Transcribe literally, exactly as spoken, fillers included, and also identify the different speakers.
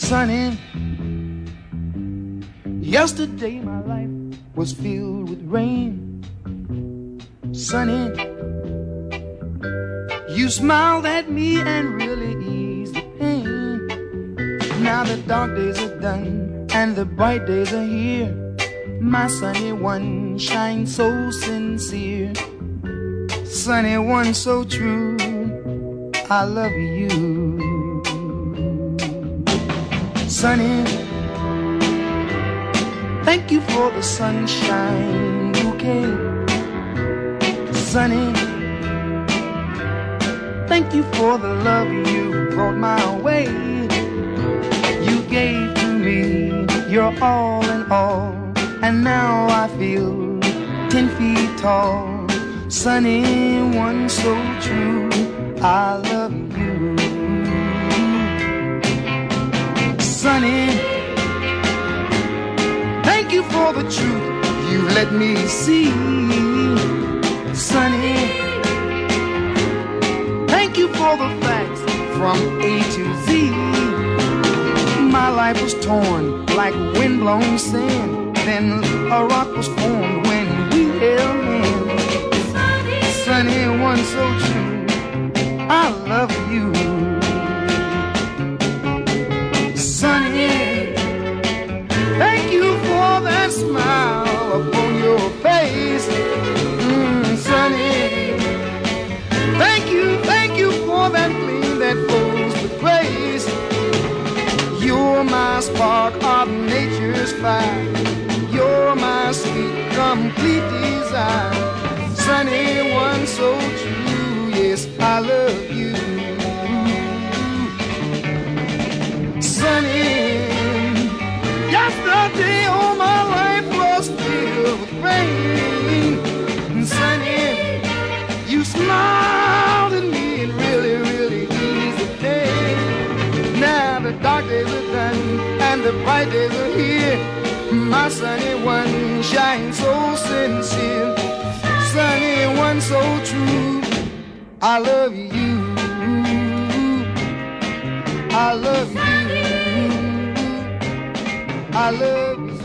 Speaker 1: Sunny, yesterday my life was filled with rain. Sunny, you smiled at me and really eased the pain. Now the dark days are done and the bright days are here. My sunny one shines so sincere. Sunny one so true, I love you. Sunny, thank you for the sunshine bouquet. Sunny, thank you for the love you brought my way. You gave to me your all in all, and now I feel ten feet tall. Sunny one so true, I love you. Sunny, thank you for the truth you let me see. Sunny, thank you for the facts from A to Z. My life was torn like windblown sand, then a rock was formed when we held hands. Sunny one so true, I love you. Sunny, thank you for that smile upon your face. Mm, Sunny, thank you, thank you for that gleam that flows with grace. You're my spark of nature's fire. You're my sweet, complete desire. Sunny one so true, yes, I love you. Sunny, yesterday all my life was filled with rain. Sunny, you smiled at me and really, really eased the pain. Now the dark days are done and the bright days are here. My sunny one shines so sincere. Sunny one so true, I love you. I love you. I love you.